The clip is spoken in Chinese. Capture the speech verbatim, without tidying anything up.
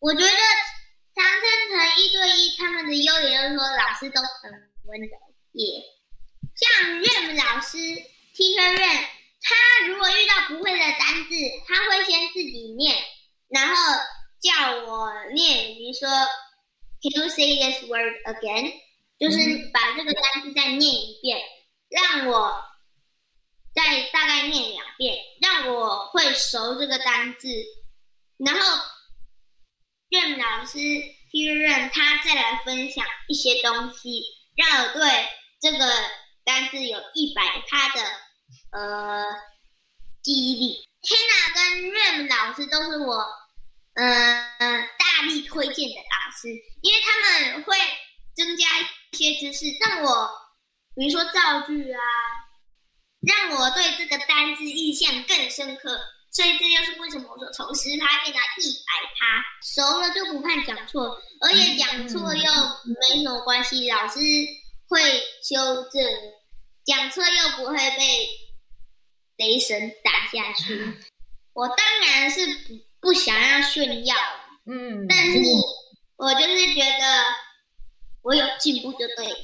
我觉得常春藤一对一他们的优点就是说老师都很温柔，也像 Ram 老师 Teacher Ram， 他如果遇到不会的单字，他会先自己念，然后叫我念，比如说 Can you say this word again？ 就是把这个单字再念一遍，让我再大概念两遍，让我会熟这个单字，然后Ram 老师 Teacher Ram 他再来分享一些东西，让我对这个单字有一百趴的呃记忆力。Hannah 跟 Ram 老师都是我呃大力推荐的老师，因为他们会增加一些知识，让我比如说造句啊，让我对这个单字印象更深刻。所以这就是为什么我说从十趴变到一百趴，熟了就不怕讲错，而且讲错又没什么关系，老师会修正，讲错又不会被雷神打下去。我当然是不不想要炫耀，嗯，但是我就是觉得我有进步就对了。